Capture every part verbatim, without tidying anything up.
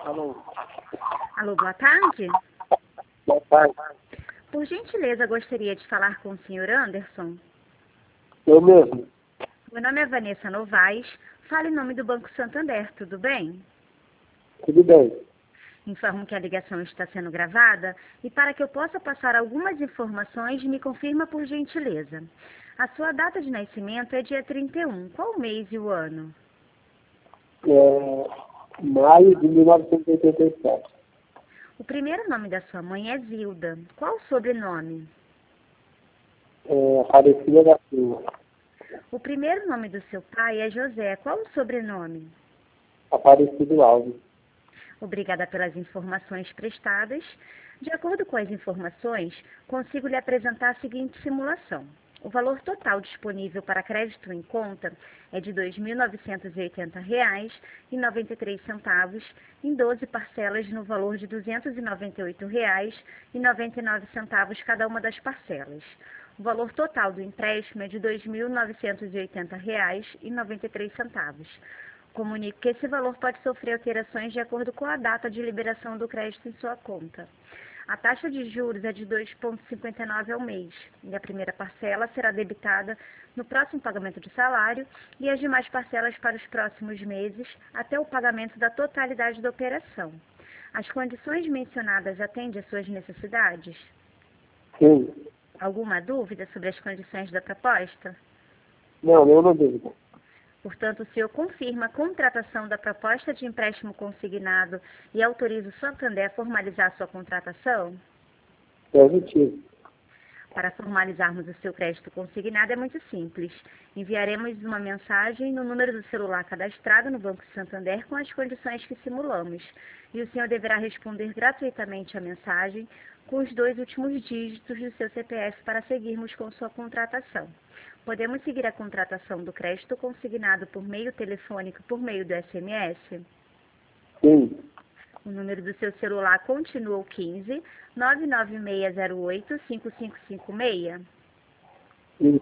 Alô. Alô, boa tarde. Boa tarde. Por gentileza, gostaria de falar com o senhor Anderson. Eu mesmo. Meu nome é Vanessa Novaes. Falo em nome do Banco Santander, tudo bem? Tudo bem. Informo que a ligação está sendo gravada e para que eu possa passar algumas informações, me confirma por gentileza. A sua data de nascimento é dia trinta e um. Qual o mês e o ano? É, maio de mil novecentos e oitenta e sete. O primeiro nome da sua mãe é Zilda. Qual o sobrenome? É, Aparecida da Silva. O primeiro nome do seu pai é José. Qual o sobrenome? Aparecido Alves. Obrigada pelas informações prestadas. De acordo com as informações, consigo lhe apresentar a seguinte simulação. O valor total disponível para crédito em conta é de dois mil novecentos e oitenta reais e noventa e três centavos em doze parcelas no valor de duzentos e noventa e oito reais e noventa e nove centavos cada uma das parcelas. O valor total do empréstimo é de dois mil novecentos e oitenta reais e noventa e três centavos. Comunico que esse valor pode sofrer alterações de acordo com a data de liberação do crédito em sua conta. A taxa de juros é de dois vírgula cinquenta e nove ao mês, e a primeira parcela será debitada no próximo pagamento de salário e as demais parcelas para os próximos meses, até o pagamento da totalidade da operação. As condições mencionadas atendem às suas necessidades? Sim. Alguma dúvida sobre as condições da proposta? Não, nenhuma dúvida. Portanto, o senhor confirma a contratação da proposta de empréstimo consignado e autoriza o Santander a formalizar sua contratação? Positivo. Para formalizarmos o seu crédito consignado é muito simples. Enviaremos uma mensagem no número do celular cadastrado no Banco Santander com as condições que simulamos. E o senhor deverá responder gratuitamente a mensagem com os dois últimos dígitos do seu C P F para seguirmos com sua contratação. Podemos seguir a contratação do crédito consignado por meio telefônico por meio do S M S? Sim. O número do seu celular continua o quinze, nove nove seis zero oito, cinco cinco cinco seis? Sim.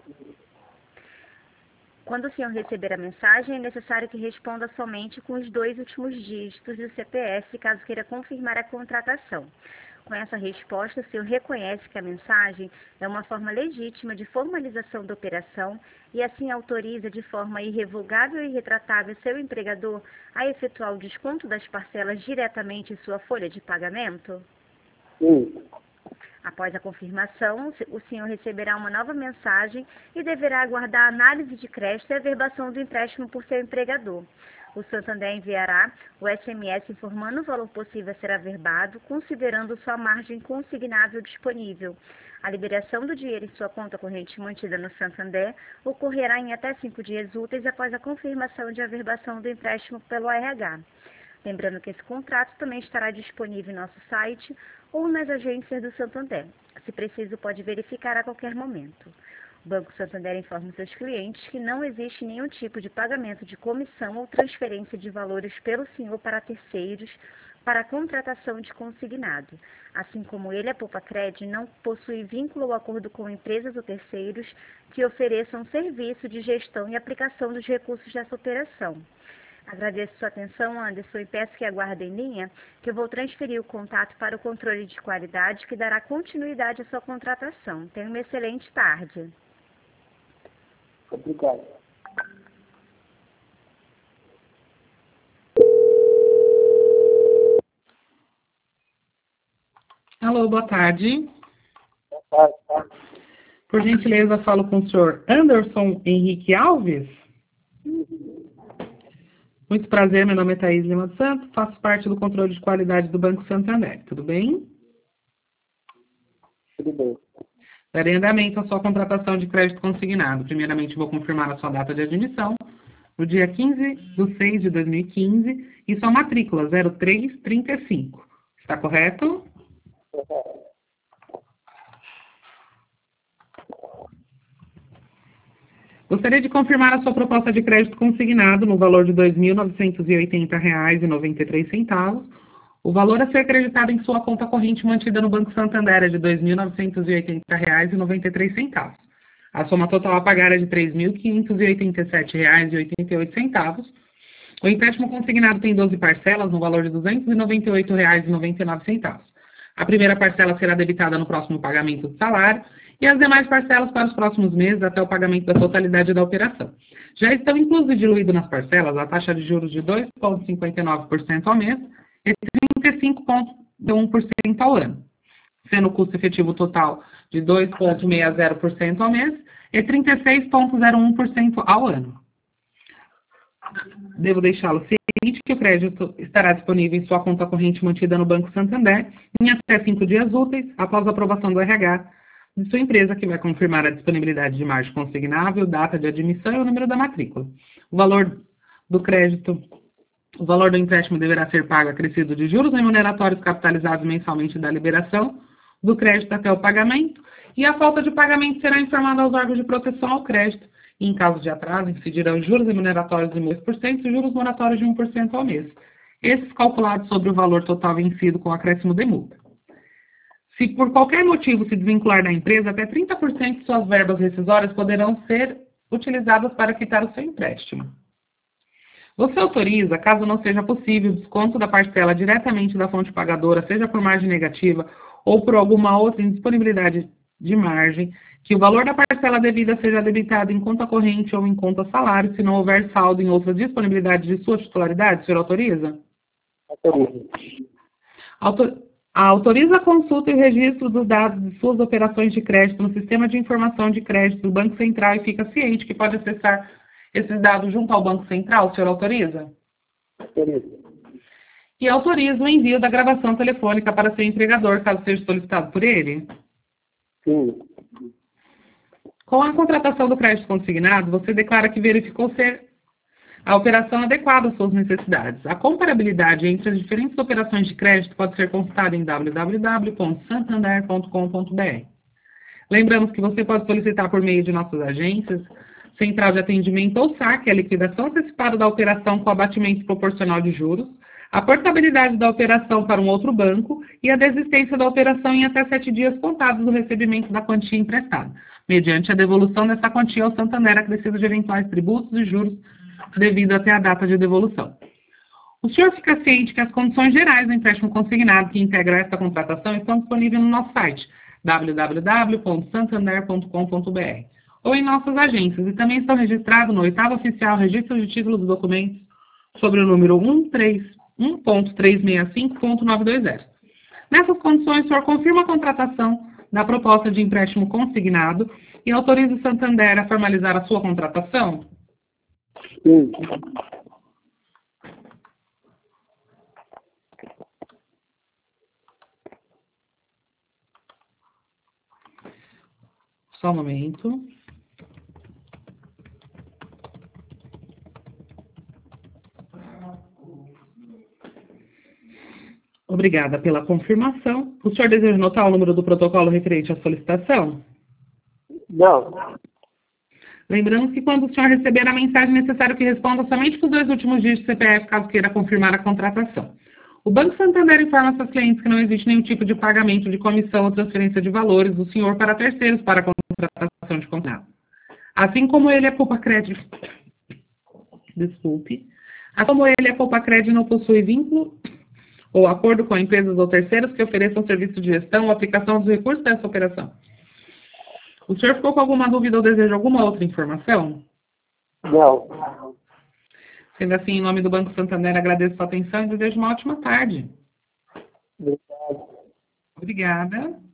Quando o senhor receber a mensagem, é necessário que responda somente com os dois últimos dígitos do C P F, caso queira confirmar a contratação. Com essa resposta, o senhor reconhece que a mensagem é uma forma legítima de formalização da operação e assim autoriza de forma irrevogável e irretratável seu empregador a efetuar o desconto das parcelas diretamente em sua folha de pagamento? Sim. Após a confirmação, o senhor receberá uma nova mensagem e deverá aguardar a análise de crédito e a averbação do empréstimo por seu empregador. O Santander enviará o S M S informando o valor possível a ser averbado, considerando sua margem consignável disponível. A liberação do dinheiro em sua conta corrente mantida no Santander ocorrerá em até cinco dias úteis após a confirmação de averbação do empréstimo pelo R H. Lembrando que esse contrato também estará disponível em nosso site ou nas agências do Santander. Se preciso, pode verificar a qualquer momento. O Banco Santander informa seus clientes que não existe nenhum tipo de pagamento de comissão ou transferência de valores pelo senhor para terceiros para a contratação de consignado. Assim como ele, a Poupacred não possui vínculo ou acordo com empresas ou terceiros que ofereçam serviço de gestão e aplicação dos recursos dessa operação. Agradeço sua atenção, Anderson, e peço que aguarde em linha, que eu vou transferir o contato para o controle de qualidade, que dará continuidade à sua contratação. Tenha uma excelente tarde. Obrigado. Alô, boa tarde. Boa tarde. Por gentileza, falo com o senhor Anderson Henrique Alves. Muito prazer, meu nome é Thaís Lima Santos, faço parte do controle de qualidade do Banco Santander. Tudo bem? Tudo bem. Darei andamento à sua contratação de crédito consignado. Primeiramente, vou confirmar a sua data de admissão, no dia quinze de seis de dois mil e quinze, e sua matrícula zero três trinta e cinco. Está correto? Gostaria de confirmar a sua proposta de crédito consignado no valor de dois mil novecentos e oitenta reais e noventa e três centavos. O valor a ser creditado em sua conta corrente mantida no Banco Santander é de dois mil novecentos e oitenta reais e noventa e três centavos. A soma total a pagar é de três mil quinhentos e oitenta e sete reais e oitenta e oito centavos. O empréstimo consignado tem doze parcelas no valor de duzentos e noventa e oito reais e noventa e nove centavos. A primeira parcela será debitada no próximo pagamento do salário e as demais parcelas para os próximos meses até o pagamento da totalidade da operação. Já estão inclusos e diluídos nas parcelas a taxa de juros de dois vírgula cinquenta e nove por cento ao mês e trinta e cinco vírgula um por cento ao ano, sendo o custo efetivo total de dois vírgula sessenta por cento ao mês e trinta e seis vírgula zero um por cento ao ano. Devo deixá-lo ciente que o crédito estará disponível em sua conta corrente mantida no Banco Santander em até cinco dias úteis após a aprovação do R H de sua empresa, que vai confirmar a disponibilidade de margem consignável, data de admissão e o número da matrícula. O valor do crédito, o valor do empréstimo deverá ser pago acrescido de juros remuneratórios capitalizados mensalmente da liberação do crédito até o pagamento, e a falta de pagamento será informada aos órgãos de proteção ao crédito. E, em caso de atraso, incidirão juros remuneratórios de dois por cento e juros moratórios de um por cento ao mês, esses calculados sobre o valor total vencido com acréscimo de multa. Se por qualquer motivo se desvincular da empresa, até trinta por cento de suas verbas rescisórias poderão ser utilizadas para quitar o seu empréstimo. Você autoriza, caso não seja possível, o desconto da parcela diretamente da fonte pagadora, seja por margem negativa ou por alguma outra indisponibilidade de margem, que o valor da parcela devida seja debitado em conta corrente ou em conta salário, se não houver saldo em outra disponibilidade de sua titularidade? O senhor autoriza? Autorizo. Autor... Autoriza a consulta e o registro dos dados de suas operações de crédito no Sistema de Informação de Crédito do Banco Central e fica ciente que pode acessar esses dados junto ao Banco Central? O senhor autoriza? Autorizo. E autoriza o envio da gravação telefônica para seu empregador, caso seja solicitado por ele? Sim. Com a contratação do crédito consignado, você declara que verificou ser a operação adequada às suas necessidades. A comparabilidade entre as diferentes operações de crédito pode ser consultada em w w w ponto santander ponto com ponto b r. Lembramos que você pode solicitar por meio de nossas agências, Central de Atendimento ou S A C, a liquidação antecipada da operação com abatimento proporcional de juros, a portabilidade da operação para um outro banco e a desistência da operação em até sete dias contados do recebimento da quantia emprestada, mediante a devolução dessa quantia ao Santander acrescido de eventuais tributos e juros devido até a data de devolução. O senhor fica ciente que as condições gerais do empréstimo consignado que integra esta contratação estão disponíveis no nosso site, w w w ponto santander ponto com ponto b r, ou em nossas agências, e também estão registrados no oitavo oficial Registro de Títulos e Documentos sobre o número um ponto trezentos e sessenta e cinco ponto novecentos e vinte. Nessas condições, o senhor confirma a contratação da proposta de empréstimo consignado e autoriza o Santander a formalizar a sua contratação? Sim. Só um momento. Obrigada pela confirmação. O senhor deseja anotar o número do protocolo referente à solicitação? Não. Lembrando que quando o senhor receber a mensagem, é necessário que responda somente com os dois últimos dígitos do C P F, caso queira confirmar a contratação. O Banco Santander informa seus clientes que não existe nenhum tipo de pagamento de comissão ou transferência de valores do senhor para terceiros para a contratação de contrato. Assim como ele é poupa crédito, desculpe, assim como ele é poupa crédito não possui vínculo ou acordo com empresas ou terceiros que ofereçam serviço de gestão ou aplicação dos recursos dessa operação. O senhor ficou com alguma dúvida ou deseja alguma outra informação? Não. Sendo assim, em nome do Banco Santander, agradeço a sua atenção e desejo uma ótima tarde. Obrigado. Obrigada.